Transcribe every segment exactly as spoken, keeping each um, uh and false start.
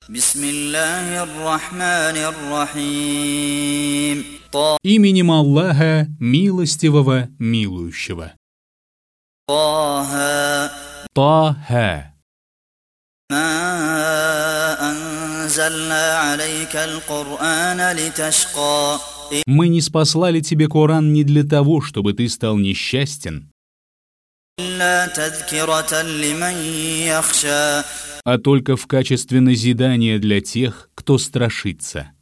Именем Аллаха, милостивого, милующего. Таха. Мы не спаслали тебе Коран не для того, чтобы ты стал несчастен, а только в качестве назидания для тех, кто страшится.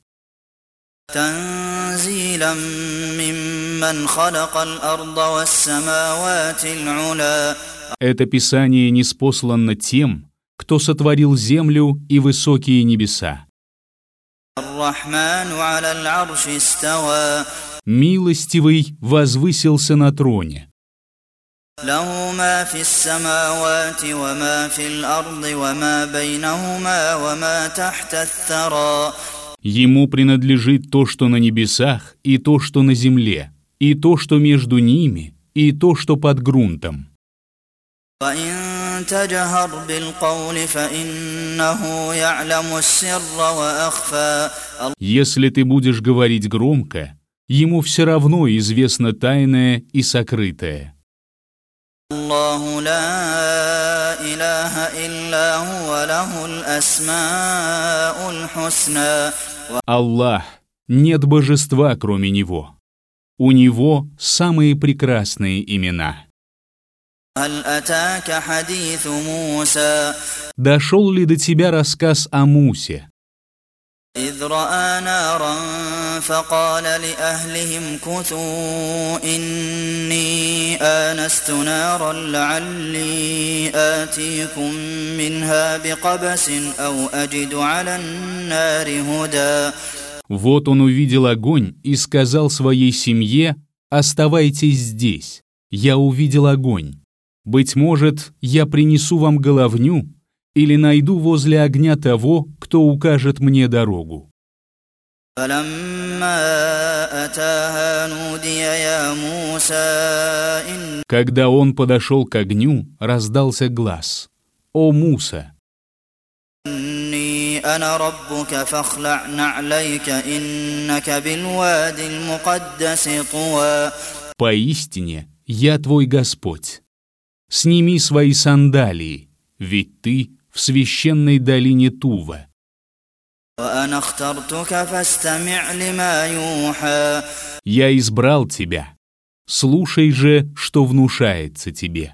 Это Писание ниспослано тем, кто сотворил землю и высокие небеса. Милостивый возвысился на троне. Ему принадлежит то, что на небесах, и то, что на земле, и то, что между ними, и то, что под грунтом. Если ты будешь говорить громко, ему все равно известно тайное и сокрытое. Аллах, нет божества, кроме Него. У Него самые прекрасные имена. Дошел ли до тебя рассказ о Мусе? إذ رأى نارا فقال لأهلهم كثوا إني آنست نارا لعلي آتيكم منها بقبس أو أجد على النار هدى. Вот он увидел огонь и сказал своей семье: «Оставайтесь здесь, я увидел огонь. Быть может, я принесу вам головню или найду возле огня того, кто укажет мне дорогу». Когда он подошел к огню, раздался глас: «О Муса! Поистине, я твой Господь. Сними свои сандалии, ведь ты в священной долине Тува. Я избрал тебя. Слушай же, что внушается тебе.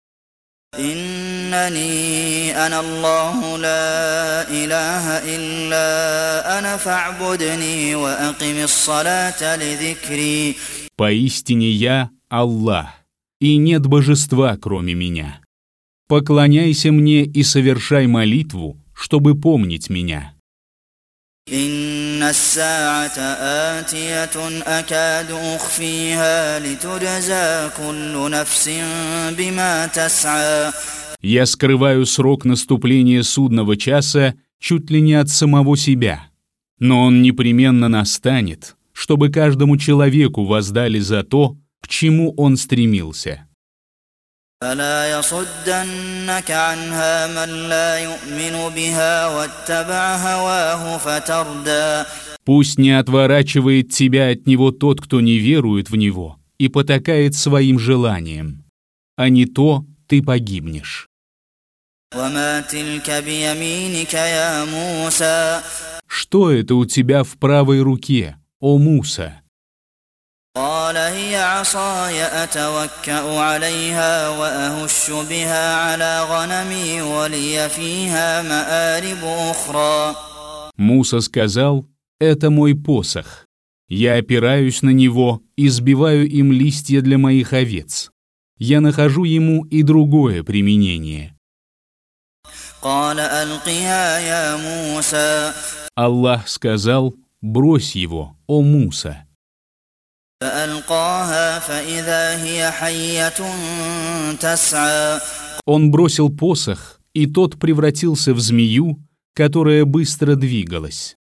Поистине я Аллах, и нет божества, кроме меня. Поклоняйся мне и совершай молитву, чтобы помнить меня. Я скрываю срок наступления судного часа чуть ли не от самого себя, но он непременно настанет, чтобы каждому человеку воздали за то, к чему он стремился. Пусть не отворачивает тебя от него тот, кто не верует в него и потакает своим желанием, а не то ты погибнешь. Что это у тебя в правой руке, о Муса? قال هي عصاي أتوكأ عليها وأهش بها على غنمي ولي فيها مآرب أخرى. Муса сказал: «Это мой посох. Я опираюсь на него и сбиваю им листья для моих овец. Я нахожу ему и другое применение». قال ألقها يا موسى. Аллах сказал: «Брось его, о Муса». Он бросил посох, и тот превратился в змею, которая быстро двигалась.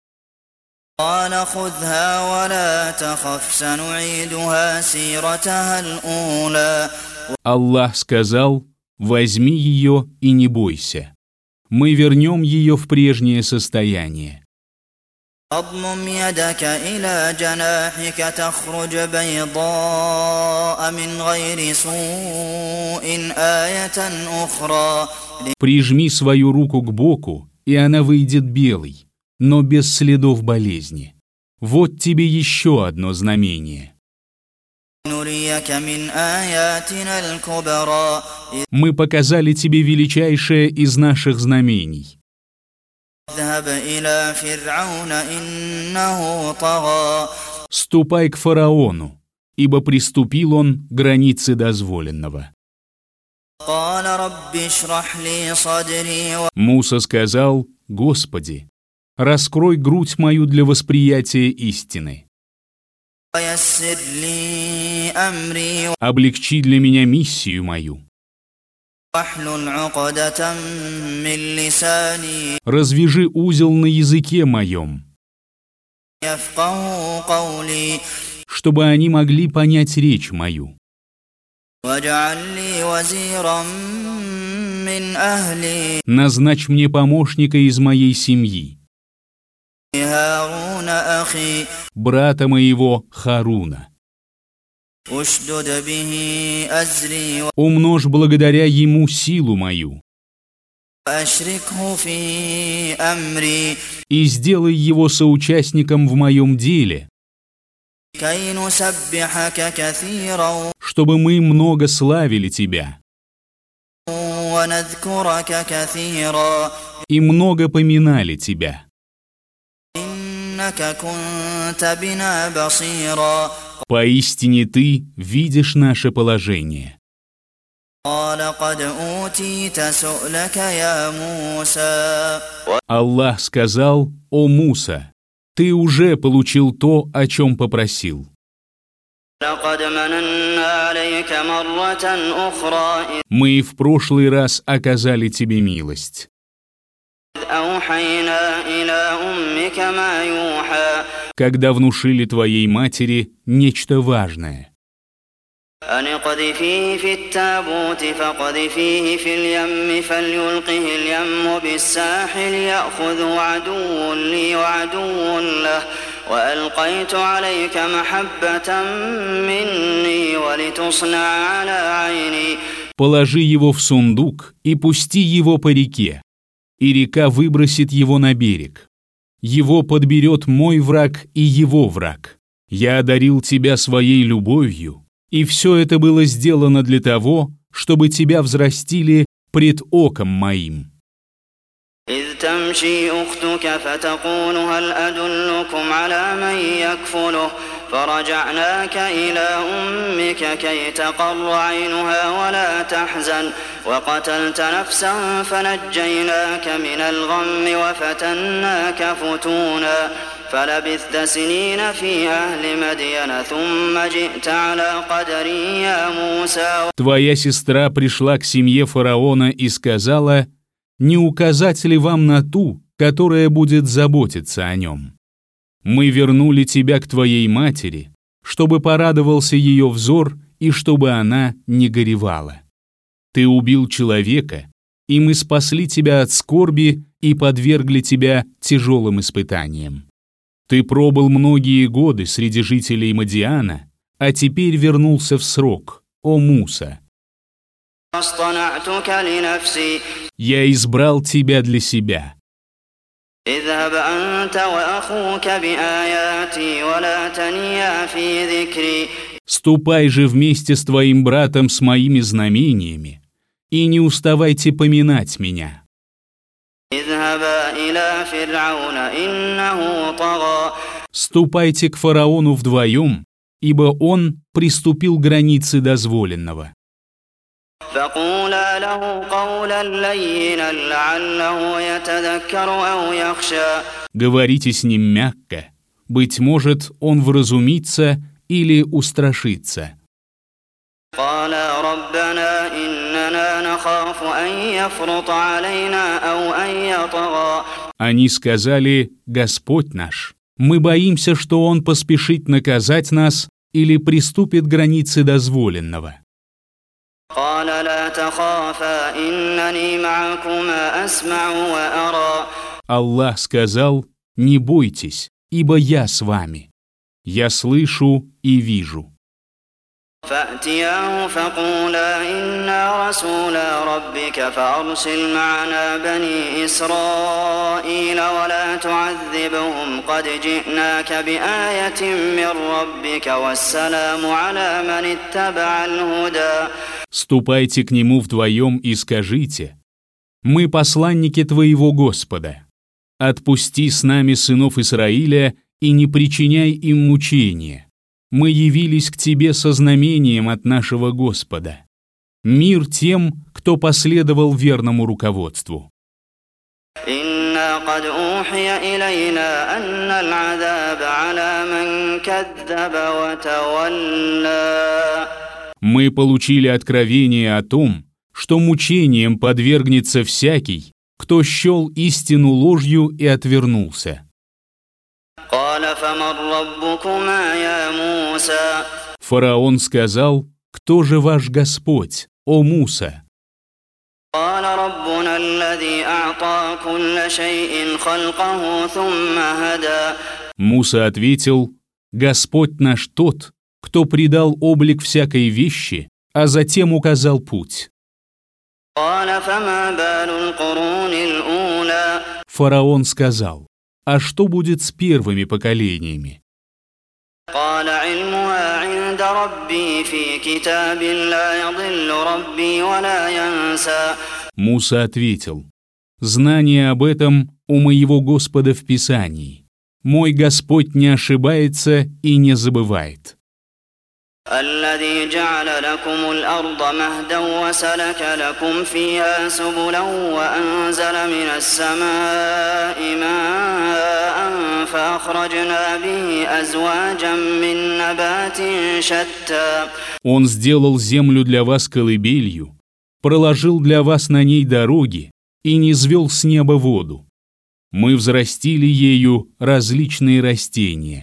Аллах сказал: «Возьми ее и не бойся. мы вернем ее в прежнее состояние. أضمم يدك إلى جناحك تخرج بيضاء من غير سوء آية أخرى. Прижми свою руку к боку, и она выйдет белой, но без следов болезни. Вот тебе еще одно знамение. Мы показали тебе величайшее из наших знамений. Ступай к фараону, ибо приступил он к границе дозволенного. Муса сказал: Господи, раскрой грудь мою для восприятия истины. Облегчи для меня миссию мою. Развяжи узел на языке моем, чтобы они могли понять речь мою. Назначь мне помощника из моей семьи, брата моего Харуна. Умножь благодаря ему силу мою и сделай его соучастником в моем деле, чтобы мы много славили тебя и много поминали тебя. Поистине ты видишь наше положение. Аллах сказал: О Муса, ты уже получил то, о чем попросил. Мы и в прошлый раз оказали тебе милость. Когда внушили твоей матери нечто важное. Положи его в сундук и пусти его по реке, и река выбросит его на берег. Его подберет мой враг и его враг. Я одарил тебя своей любовью, и все это было сделано для того, чтобы тебя взрастили пред оком моим. فرجعناك إلى أمك كي تقر عينها ولا تحزن وقتلت نفسا فنجيناك من الغم وفتناك فتونا فلبثت سنين في أهل مدين ثم جئت على قدر يا موسى. Твоя сестра пришла к семье фараона и сказала: не указать ли вам на ту, которая будет заботиться о нем? Мы вернули тебя к твоей матери, чтобы порадовался ее взор и чтобы она не горевала. Ты убил человека, и мы спасли тебя от скорби и подвергли тебя тяжелым испытаниям. Ты пробыл многие годы среди жителей Мадиана, а теперь вернулся в срок, о Муса. Я избрал тебя для себя. Ступай же вместе с твоим братом с моими знамениями, и не уставайте поминать меня. Ступайте к фараону вдвоем, ибо он приступил к границе дозволенного. Говорите с ним мягко, быть может, он вразумится или устрашится. Они сказали: Господь наш, мы боимся, что он поспешит наказать нас или приступит к границе дозволенного. قال لا تخافا إنني معكما أسمع وأرى. Аллах сказал: «Не бойтесь, ибо я с вами. Я слышу и вижу». فأتياه فقولا إنا رسولا ربك فأرسل معنا بني إسرائيل ولا تعذبهم قد جئناك بآية من ربك والسلام على من اتبع الهدى. Ступайте к нему вдвоем и скажите: «Мы посланники твоего Господа. Отпусти с нами сынов Израиля и не причиняй им мучения. Мы явились к тебе со знамением от нашего Господа. Мир тем, кто последовал верному руководству». إنا قد أوحي إلينا أن العذاب على من كذب وتولى. Мы получили откровение о том, что мучением подвергнется всякий, кто счел истину ложью и отвернулся. Фараон сказал: «Кто же ваш Господь, о Муса?» Муса ответил: «Господь наш тот, кто придал облик всякой вещи, а затем указал путь». Фараон сказал: «А что будет с первыми поколениями?» Муса ответил: «Знание об этом у моего Господа в Писании. Мой Господь не ошибается и не забывает». الذي جعل لكم الأرض مهدا وسلك لكم فيها سبلا وأنزل من السماء ماء فأخرجنا به أزواجا من نبات شتى. Он сделал землю для вас колыбелью, проложил для вас на ней дороги и низвел с неба воду. Мы взрастили ею различные растения.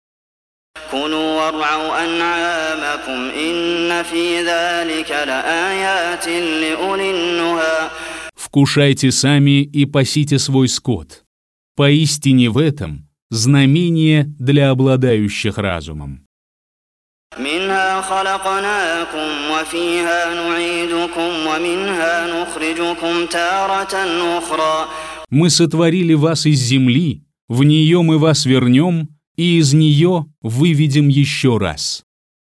Вкушайте сами и пасите свой скот. Поистине в этом знамение для обладающих разумом. Мы сотворили вас из земли, в нее мы вас вернем, и из нее выведем еще раз.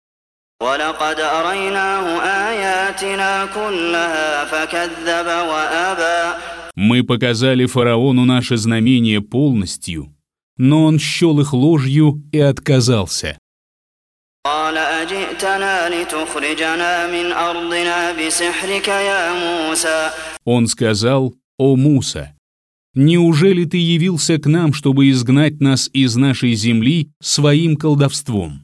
Мы показали фараону наше знамение полностью, но он счел их ложью и отказался. Он сказал: «О Муса, неужели ты явился к нам, чтобы изгнать нас из нашей земли своим колдовством?»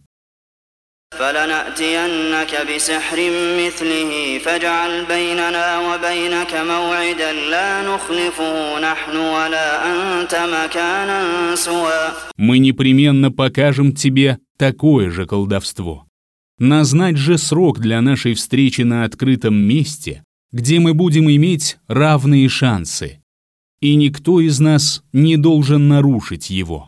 Мы непременно покажем тебе такое же колдовство. Назначь же срок для нашей встречи на открытом месте, где мы будем иметь равные шансы, и никто из нас не должен нарушить его.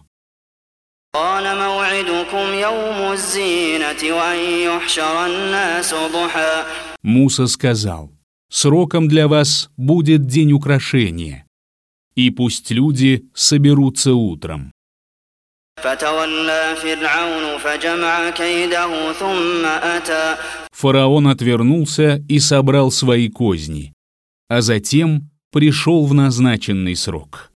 Муса сказал: «Сроком для вас будет день украшения, и пусть люди соберутся утром». Фараон отвернулся и собрал свои козни, а затем пришел в назначенный срок.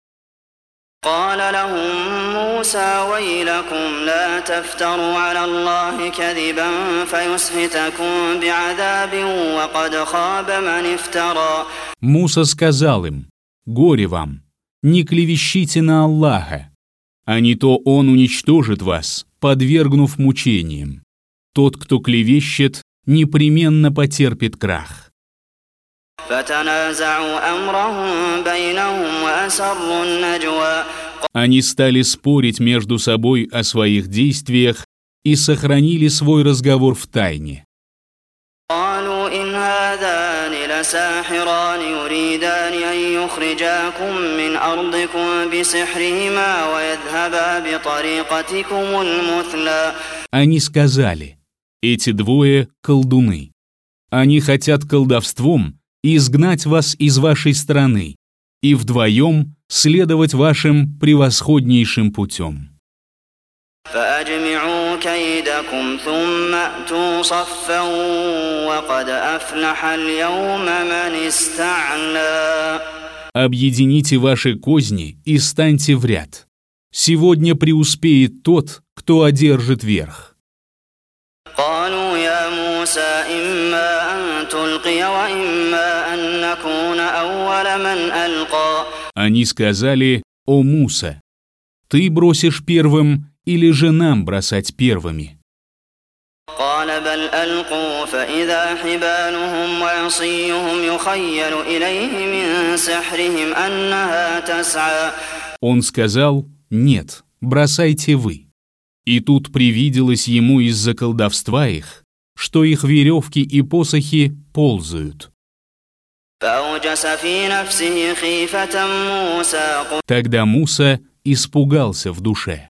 Муса сказал им: «Горе вам, не клевещите на Аллаха, а не то Он уничтожит вас, подвергнув мучениям. Тот, кто клевещет, непременно потерпит крах». Они стали спорить между собой о своих действиях и сохранили свой разговор в тайне. لساحران يريدان أن يخرجاكم من أرضكم بسحرهما ويذهبا بطريقتكم المثلى. Они сказали: эти двое — колдуны. Они хотят колдовством изгнать вас из вашей страны и вдвоем следовать вашим превосходнейшим путем. فأجمعوا كيدكم ثم أتوا صفا وقد أفلح اليوم من استعلى. Объедините ваши козни и станьте в ряд. Сегодня преуспеет тот, кто одержит верх. قالوا يا موسى إما أن تلقي وإما أن نكون أول من ألقى. Они сказали: «О Муса, ты бросишь первым или же нам бросать первыми?» قال بل ألقوا فإذا حبالهم وعصيهم يخيل إليه من سحرهم أنها تسعى. Он сказал: «Нет, бросайте вы». И тут привиделось ему из-за колдовства их, что их веревки и посохи ползают. Тогда Муса испугался в душе.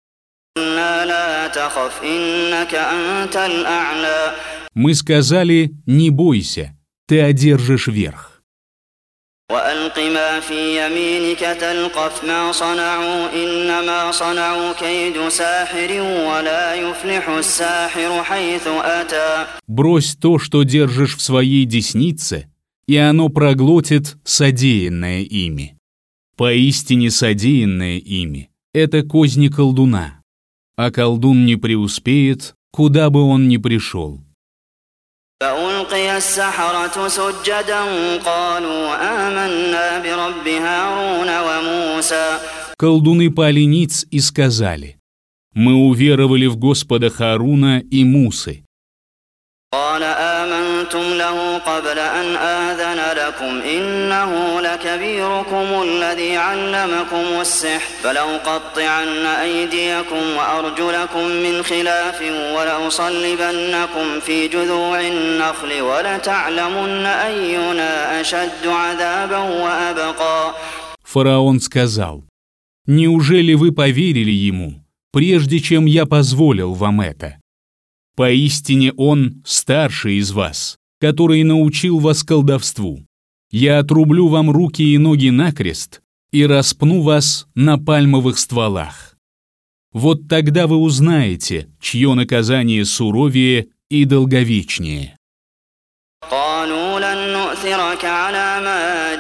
Мы сказали: «Не бойся, ты одержишь верх». وألق ما في يمينك تلقف ما صنعوا إنما صنعوا كيد ساحر ولا يفلح الساحر حيث أتى. Брось то, что держишь в своей деснице, и оно проглотит содеянное ими. Поистине содеянное ими — это козни колдуна, а колдун не преуспеет, куда бы он ни пришел. فألقي السحرة سجدا قالوا آمنا برب هارون وموسى. Колдуны пали ниц и сказали: «Мы уверовали в Господа Хааруна и Мусы». قال آمنتم له قبل أن آذن لكم إنه لكبيركم الذي علمكم السحر فلأقطعن أيديكم وأرجلكم من خلاف ولأصلبنكم في جذوع النخل ولتعلمن أينا أشد عذابا وأبقى. Фараон сказал: «Неужели вы поверили ему, прежде чем я позволил вам это? Поистине он старший из вас, который научил вас колдовству. Я отрублю вам руки и ноги накрест и распну вас на пальмовых стволах. Вот тогда вы узнаете, чье наказание суровее и долговечнее». قالوا لن نؤثرك على ما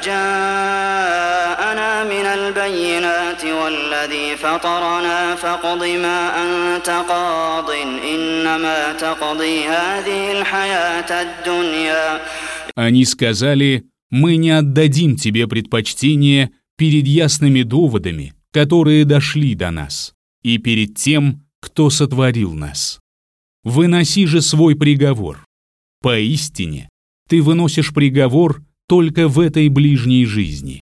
جاءنا من البينات والذي فطرنا فاقض ما أنت قاض إنما تقضي هذه الحياة الدنيا. Они сказали: «Мы не отдадим тебе предпочтение перед ясными доводами, которые дошли до нас, и перед тем, кто сотворил нас. Выноси же свой приговор. Поистине, ты выносишь приговор только в этой ближней жизни».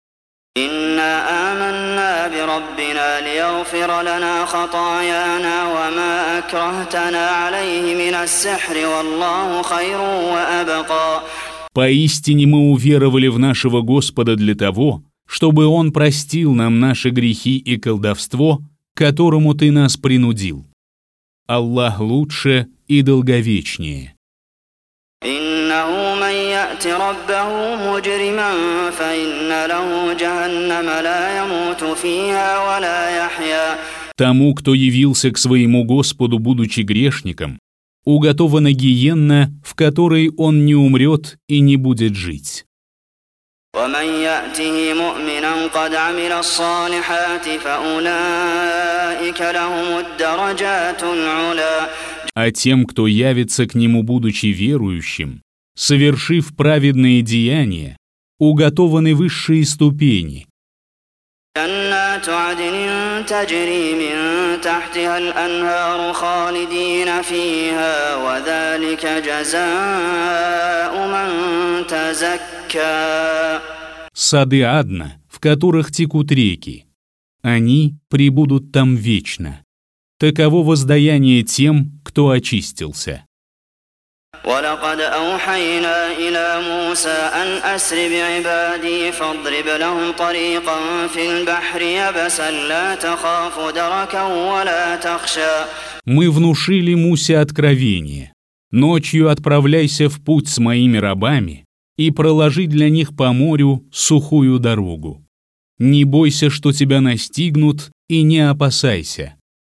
Поистине мы уверовали в нашего Господа для того, чтобы Он простил нам наши грехи и колдовство, к которому ты нас принудил. Аллах лучше и долговечнее. إنه من يأت ربه مجرما فإن له جهنم لا يموت فيها ولا يحيا. Тому, кто явился к своему Господу, будучи грешником, уготована гиенна, в которой он не умрет и не будет жить. ومن يأته مؤمنا قد عمل الصالحات فأولئك لهم الدرجات العلى. А тем, кто явится к нему, будучи верующим, совершив праведные деяния, уготованы высшие ступени. جنات عدن تجري من تحتها الأنهار خالدين فيها وذلك جزاء من تزكى. Сады Адна, в которых текут реки. Они пребудут там вечно. Таково воздаяние тем, кто очистился. ولقد أوحينا إلى موسى أن أسر بعبادي فاضرب لهم طريقا في البحر يبسا لا تخاف دركا ولا تخشى. Мы внушили Мусе откровение. Ночью отправляйся в путь с моими рабами и проложи для них по морю сухую дорогу. Не бойся, что тебя настигнут, и не опасайся.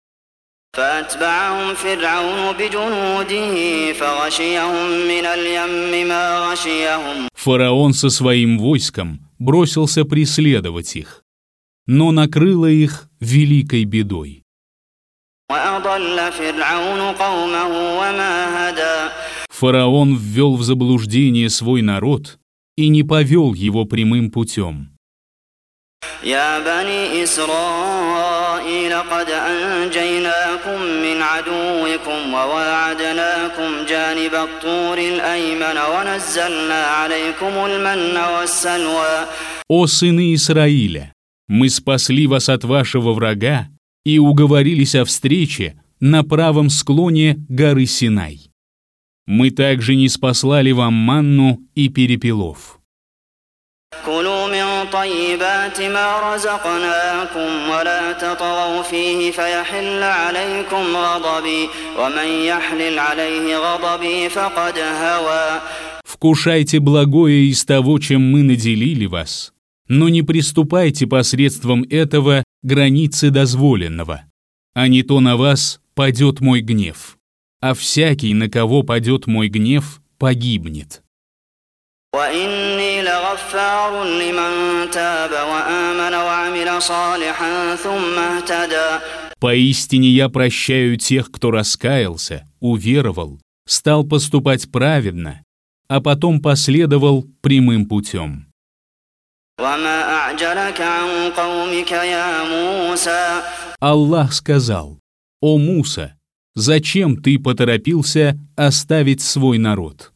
فأتبعهم فرعون بجنوده فغشيهم من اليم ما غشيهم. Фараон со своим войском бросился преследовать их, но накрыло их великой бедой. وأضل فرعون قومه وما هدى. Фараон ввел в заблуждение свой народ и не повел его прямым путем. يا بني إسرائيل قد أنجيناكم من عدوكم وواعدناكم جانب الطور الأيمن ونزلنا عليكم المن والسلوى. О сыны Израиля, мы спасли вас от вашего врага и уговорились о встрече на правом склоне горы Синай. Мы также ниспослали вам манну и перепелов. كلوا من طيبات ما رزقناكم ولا تطغوا فيه فيحل عليكم غضبي ومن يحلل عليه غضبي فقد هوى. Вкушайте благое из того, чем мы наделили вас, но не приступайте посредством этого границы дозволенного, а не то на вас падет мой гнев, а всякий, на кого падет мой гнев, погибнет. وإني لغفار لمن تاب وآمن وعمل صالحا ثم اهتدى. Поистине я прощаю тех, кто раскаялся, уверовал, стал поступать праведно, а потом последовал прямым путем. وما أعجلك عن قومك يا موسى. Аллах сказал: «О Муса, зачем ты поторопился оставить свой народ?»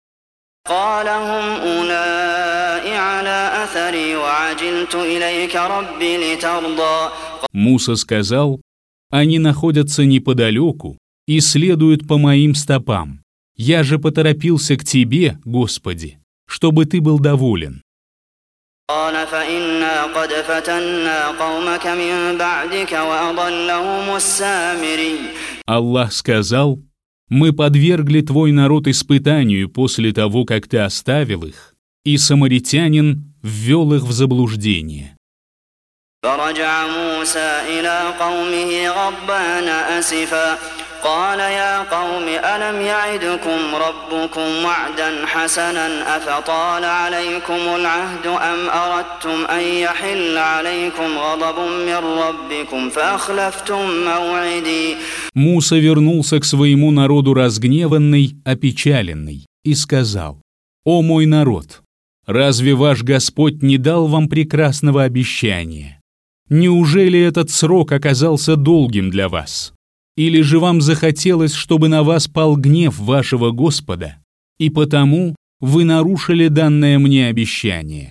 قال هم أولئك على أثري وعجلت إليك ربي لترضى. Муса сказал: «Они находятся неподалеку и следуют по моим стопам. Я же поторопился к тебе, Господи, чтобы ты был доволен». قال فإنا قد فتنا قومك من بعدك وأضلهم السامري. Аллах сказал: «Мы подвергли твой народ испытанию после того, как ты оставил их, и самаритянин ввел их в заблуждение». فرجع موسى إلى قومه غضبان أسفا قال يا قوم ألم يعدكم ربكم وعدا حسنا أفطال عليكم العهد أم أردتم أن يحل عليكم غضب من ربكم فأخلفتم موعدي. Муса вернулся к своему народу разгневанный, опечаленный, и сказал: «О мой народ, разве ваш Господь не дал вам прекрасного обещания? Неужели этот срок оказался долгим для вас? Или же вам захотелось, чтобы на вас пал гнев вашего Господа, и потому вы нарушили данное мне обещание?»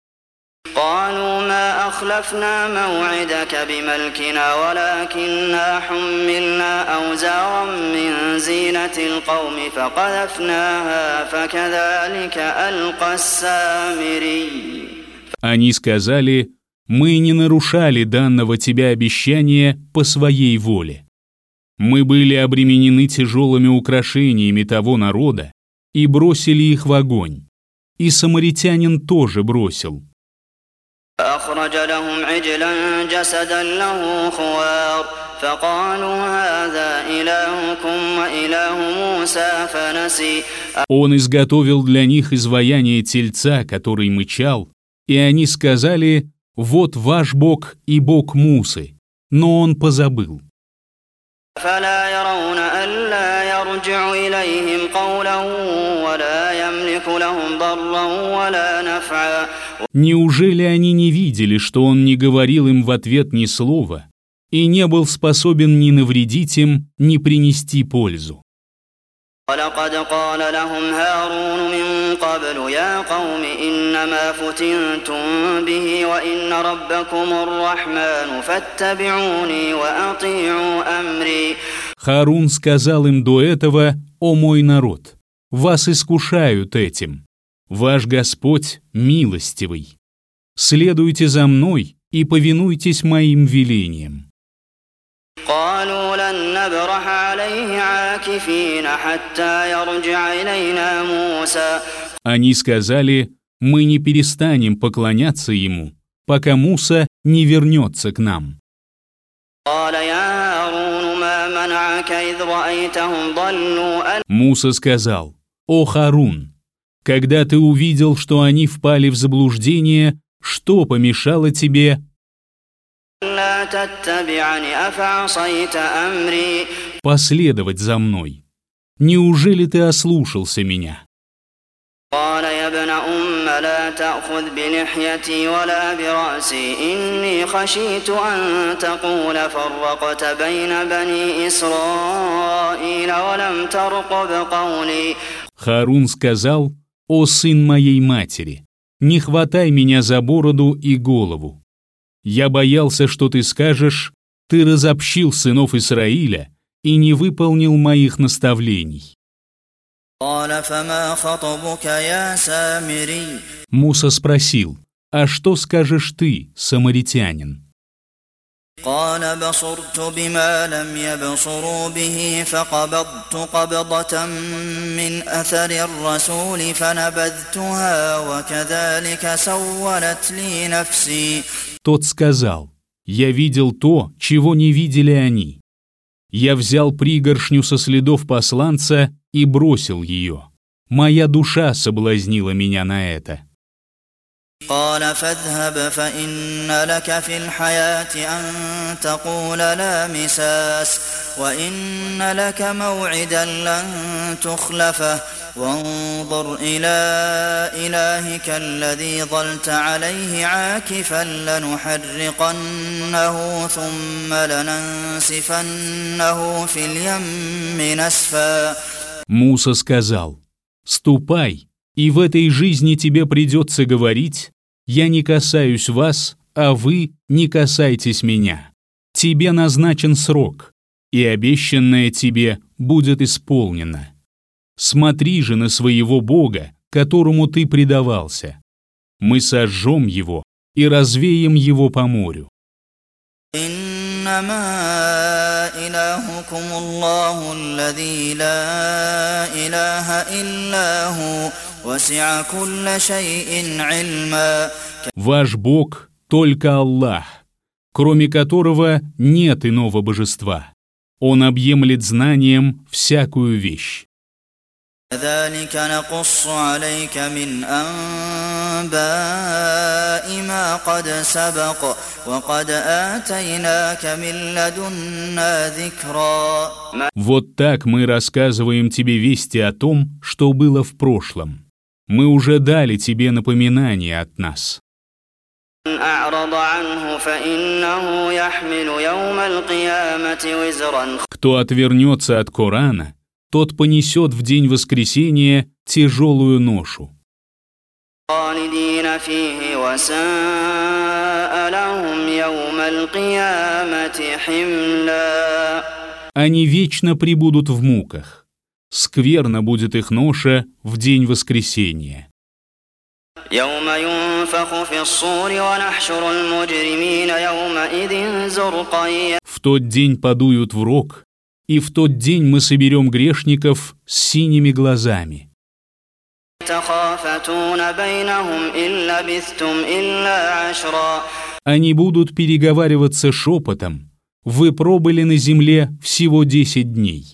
قالوا ما أخلفنا موعدك بملكنا ولكننا حملنا أوزارا من زينة القوم فقذفناها فكذلك ألقى السامري. Они сказали: «Мы не нарушали данного тебе обещания по своей воле. Мы были обременены тяжелыми украшениями того народа и бросили их в огонь. И самаритянин тоже бросил». فأخرج لهم عجلا جسدا له خوار فقالوا هذا إلهكم وإله موسى فنسي. Он изготовил для них изваяние тельца, который мычал, и они сказали: «Вот ваш Бог и Бог Мусы», но он позабыл. فلا يرون ألا يرجع إليهم قولا ولا يملك لهم ضرا ولا نفعا. Неужели они не видели, что он не говорил им в ответ ни слова и не был способен ни навредить им, ни принести пользу? ولقد قال لهم هارون من قبل يا قوم إنما فتنتم به وإن ربكم الرحمن فاتبعوني وأطيعوا أمري. Харун сказал им до этого: «О мой народ, вас искушают этим. Ваш Господь милостивый. Следуйте за мной и повинуйтесь моим велениям». قالوا لن نبرح عليه عاكفين حتى يرجع إلينا موسى. Они сказали: «Мы не перестанем поклоняться ему, пока Муса не вернется к нам». قال يا هارون ما منعك إذ رأيتهم ضلوا. Муса сказал: «О Харун, когда ты увидел, что они впали в заблуждение, что помешало тебе последовать за мной? Неужели ты ослушался меня?» قال يا ابن أم لا تأخذ بلحيتي ولا برأسي إني خشيت أن تقول فرقت بين بني إسرائيل ولم ترقب قولي. Харун сказал: «О сын моей матери, не хватай меня за бороду и голову. Я боялся, что ты скажешь: ты разобщил сынов Израиля и не выполнил моих наставлений». Муса спросил: «А что скажешь ты, самаритянин?» قال بصرت بما لم يبصروا به فقبضت قبضة من أثر الرسول فنبذتها وكذلك سولت لي نفسي. Тот сказал: «Я видел то, чего не видели они. Я взял пригоршню со следов посланца и бросил ее. Моя душа соблазнила меня на это». قال فاذهب فإن لك في الحياة أن تقول لا مساس وإن لك موعدا لن تخلفه وانظر إلى إلهك الذي ظلت عليه عاكفا لنحرقنه ثم لننسفنه في اليم نسفا. Муса сказал: «Ступай, и в этой жизни тебе придется говорить: я не касаюсь вас, а вы не касайтесь меня. Тебе назначен срок, и обещанное тебе будет исполнено. Смотри же на своего Бога, которому ты предавался. Мы сожжем его и развеем его по морю». إنما إلهكم الله الذي لا إله إلا هو وسع كل شيء علما. Ваш Бог только Аллах, кроме которого нет иного божества. Он объемлет знанием всякую вещь. كذلك نقص عليك من أنباء ما قد سبق وقد آتيناك من لدنا ذكرا. Вот так мы рассказываем тебе вести о том, что было в прошлом. Мы уже дали тебе напоминание от нас. Кто отвернется от Корана, тот понесет в день воскресения тяжелую ношу. Они вечно пребудут в муках. Скверно будет их ноша в день воскресения. В тот день подуют в рог, и в тот день мы соберем грешников с синими глазами. Они будут переговариваться шепотом: вы пробыли на земле всего десять дней.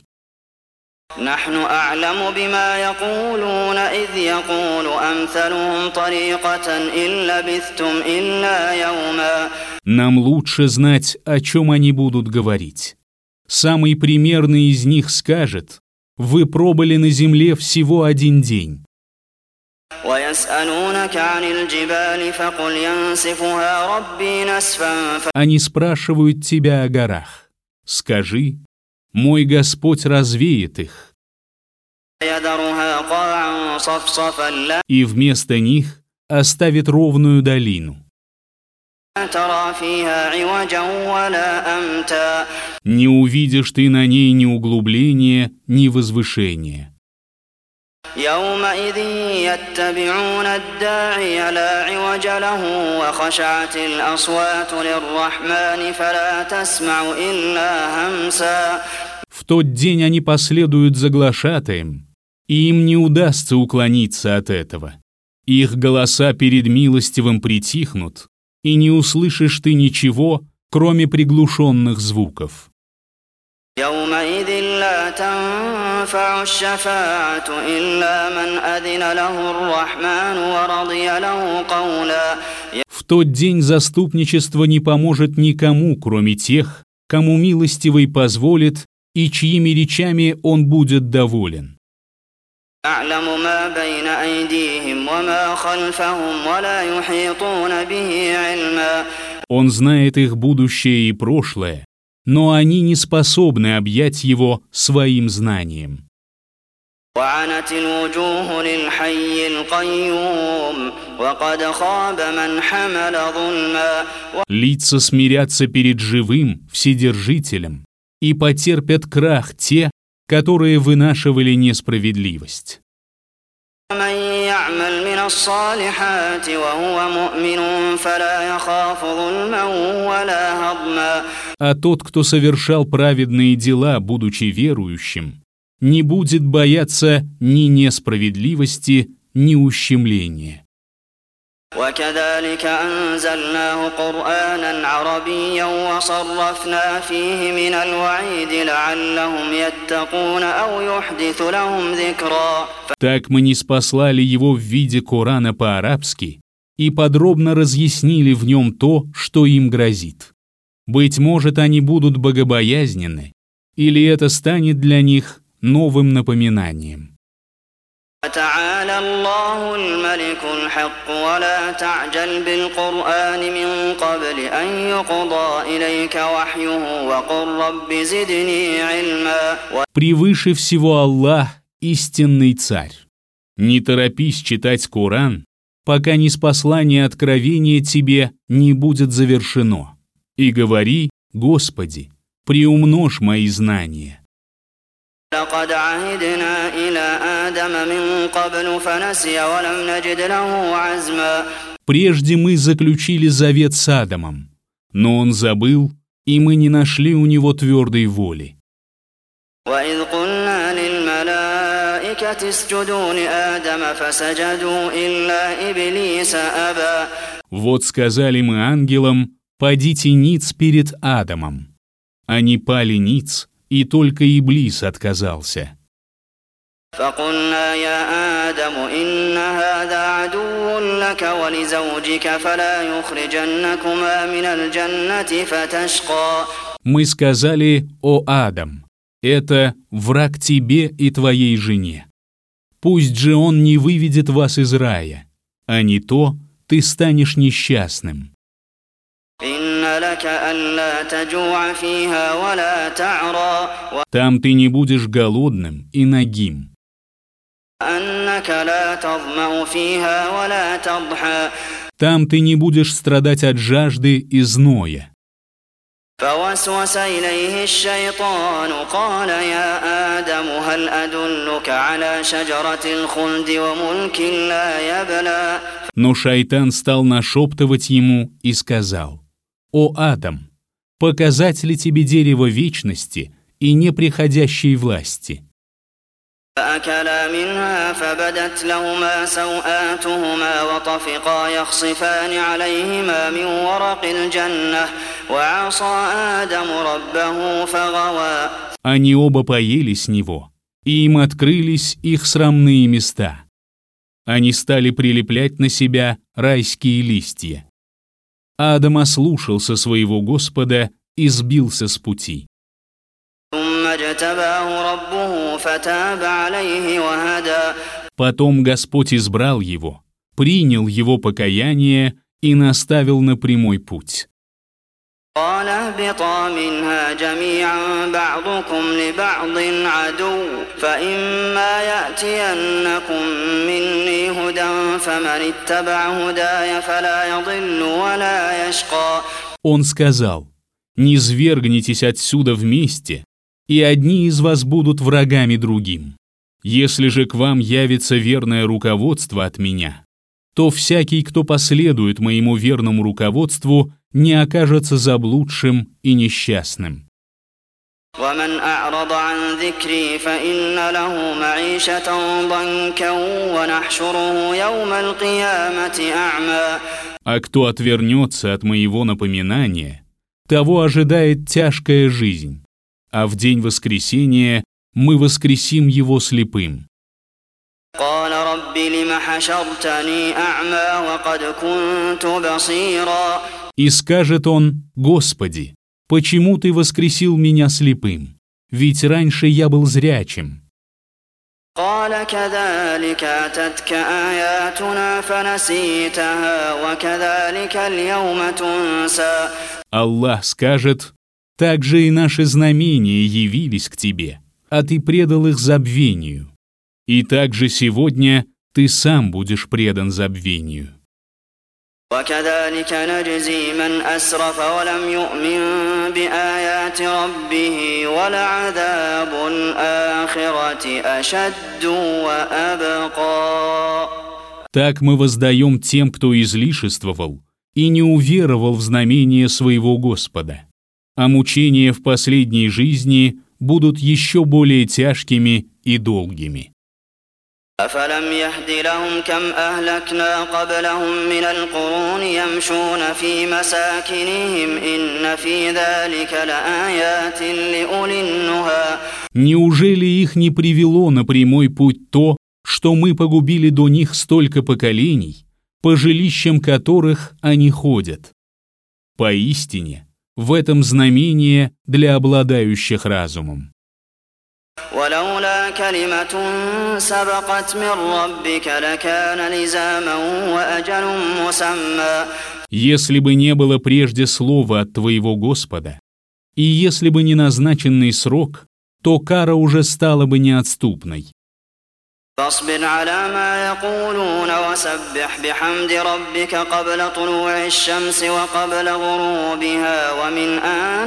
Нам лучше знать, о чем они будут говорить. Самый примерный из них скажет: вы пробыли на земле всего один день. Они спрашивают тебя о горах. Скажи: мой Господь развеет их. И вместо них оставит ровную долину. Не увидишь ты на ней ни углубления, ни возвышения. يومئذ يتبعون الداعي لا عوج له وخشعت الأصوات للرحمن فلا تسمع إلا همسا. В тот день они последуют за глашатаем, и им не удастся уклониться от этого. Их голоса перед милостивым притихнут, и не услышишь ты ничего, кроме приглушенных звуков. يومئذ لا تنفع الشفاعة إلا من أذن له الرحمن ورضي له قولا. В тот день заступничество не поможет никому, кроме тех, кому милостивый позволит и чьими речами он будет доволен. يعلم ما بين أيديهم وما خلفهم ولا يحيطون به علما. Он знает их будущее и прошлое, но они не способны объять его своим знанием. وعنت الوجوه للحي القيوم وقد خاب من حمل ظلما. Лица смирятся перед живым, вседержителем, и потерпят крах те, которые вынашивали несправедливость. من يعمل من الصالحات وهو مؤمن فلا يخاف ظلما ولا هضما. А тот, кто совершал праведные дела, будучи верующим, не будет бояться ни несправедливости, ни ущемления. وكذلك أنزلناه قرآنا عربيا وصرفنا فيه من الوعيد لعلهم يتقون أو يحدث لهم ذكرا. Так мы ниспослали его в виде Корана по-арабски и подробно разъяснили в нем то, что им грозит. Быть может, они будут богобоязненны, или это станет для них новым напоминанием. تعالى الله الملك الحق ولا تعجل بالقرآن من قبل أن يقضى إليك وحيه وقل رب زدني علما. Превыше всего Аллах, истинный царь. Не торопись читать Коран, пока ниспослание откровения тебе не будет завершено. И говори: Господи, приумножь мои знания. لقد عهدنا إلى آدم من قبل فنسي ولم نجد له عزما. Прежде мы заключили завет с Адамом, но он забыл, и мы не нашли у него твердой воли. وإذ قلنا للملائكة اسجدوا لآدم فسجدوا إلا إبليس أبى. Вот сказали мы ангелам: падите ниц перед Адамом. Они пали ниц, и только Иблис отказался. فقلنا يا آدم إن هذا عدو لك ولزوجك فلا يخرجنكما من الجنة فتشقى. Мы сказали: о Адам, это враг тебе и твоей жене. Пусть же он не выведет вас из рая, а не то ты станешь несчастным. Там ты не будешь голодным и нагим. Там ты не будешь страдать от жажды и зноя. فوسوس إليه الشيطان قال يا آدم هل أدلك على شجرة الخلد وملك لا يبلى. Но шайтан стал нашептывать ему и сказал: «О Адам, показать ли тебе дерево вечности и неприходящей власти?» فأكلا منها فبدت لهما سوآتهما وطفقا يخصفان عليهما من ورق الجنة وعصى آدم ربه فغوى. Они оба поели с него, и им открылись их срамные места. Они стали прилеплять на себя райские листья. Адам ослушался своего Господа и сбился с пути. Потом Господь избрал его, принял его покаяние и наставил на прямой путь. Он сказал: «Не свергнитесь отсюда вместе, и одни из вас будут врагами другим. Если же к вам явится верное руководство от меня, то всякий, кто последует моему верному руководству, не окажется заблудшим и несчастным. ومن أعرض عن ذكري فإن له معيشة ضنكا ونحشره يوم القيامة أعمى. А кто отвернется от моего напоминания, того ожидает тяжкая жизнь, а в день воскресения мы воскресим его слепым. قال رب لم حشرتني أعمى وقد كنت بصيرا. И скажет он: Господи, почему ты воскресил меня слепым? Ведь раньше я был зрячим. قال كذلك أتتك آياتنا فنسيتها وكذلك اليوم تنسى. Аллах скажет: так же и наши знамения явились к тебе, а ты предал их забвению. И также сегодня ты сам будешь предан забвению. وكذلك نجزي من أسرف ولم يؤمن بآيات ربه ولعذاب الآخرة أشد وأبقى. Так мы воздаем тем, кто излишествовал и не уверовал в знамение своего Господа. А мучения в последней жизни будут еще более тяжкими и долгими. أفلم يهد لهم كم أهلكنا قبلهم من القرون يمشون في مساكنهم إن في ذلك لآيات لأولي النهى. Неужели их не привело на прямой путь то, что мы погубили до них столько поколений, по жилищам которых они ходят? Поистине, в этом знамение для обладающих разумом. ولولا كلمة سبقت من ربك لكان لزاما وأجل مسمى. Если бы не было прежде слова от твоего Господа, и если бы не назначенный срок, то кара уже стала бы неотступной. فاصبر على ما يقولون وسبح بحمد ربك قبل طلوع الشمس وقبل غروبها ومن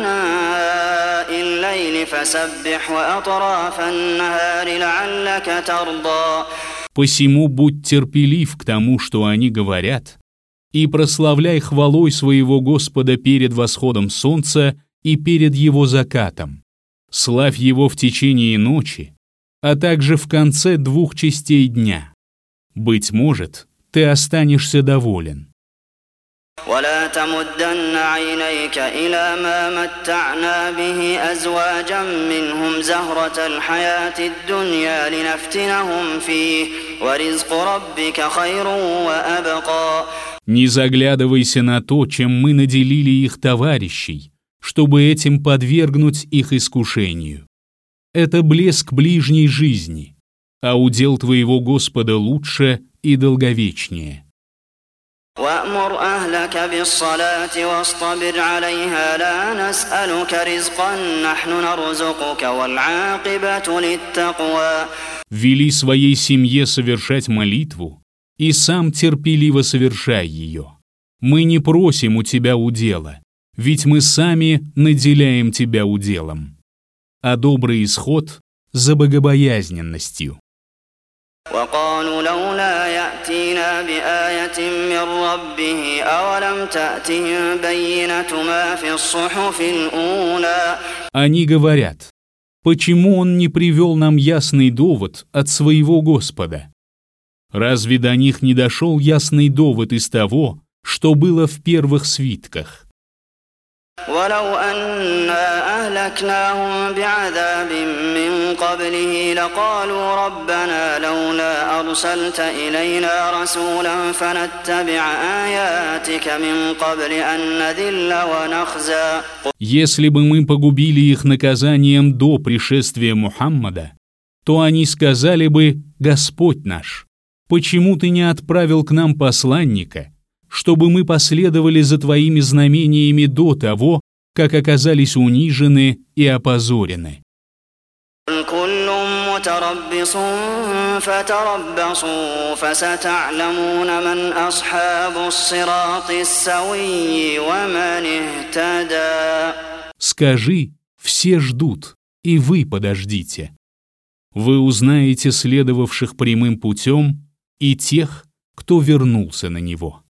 آناء الليل فسبح وأطراف النهار لعلك ترضى. Посему будь терпелив к тому, что они говорят, и прославляй хвалой своего Господа перед восходом солнца и перед его закатом. Славь его в течение ночи, а также в конце двух частей дня. Быть может, ты останешься доволен. ولا تمدن عينيك إلى ما متعنا به أزواجا منهم زهرة الحياة الدنيا لنفتنهم فيه ورزق ربك خير وأبقى. Не заглядывайся на то, чем мы наделили их товарищей, чтобы этим подвергнуть их искушению. Это блеск ближней жизни, а удел твоего Господа лучше и долговечнее. وأمر أهلك بالصلاة واصطبر عليها لا نسألك رزقا نحن نرزقك والعاقبة للتقوى. Вели своей семье совершать молитву, и сам терпеливо совершай ее. Мы не просим у тебя удела, ведь мы сами наделяем тебя уделом. А добрый исход за богобоязненностью. وقالوا لولا يأتينا بآية من ربه أولم تأتهم بينة ما في الصحف الأولى. Они говорят: почему он не привел нам ясный довод от своего Господа? Разве до них не дошел ясный довод из того, что было в первых свитках? ولو أنا أهلكناهم بعذاب من قبله لقالوا ربنا لولا أرسلت إلينا رسولا فنتبع آياتك من قبل أن نذل ونخزى. Если бы мы погубили их наказанием до пришествия Мухаммада, то они сказали бы: Господь наш, почему ты не отправил к нам посланника, чтобы мы последовали за твоими знамениями до того, как оказались унижены и опозорены. كل متربص فتربصوا فستعلمون من أصحاب الصراط السوي ومن اهتدى. Скажи: все ждут, и вы подождите. вы узнаете следовавших прямым путем и тех, кто вернулся на него.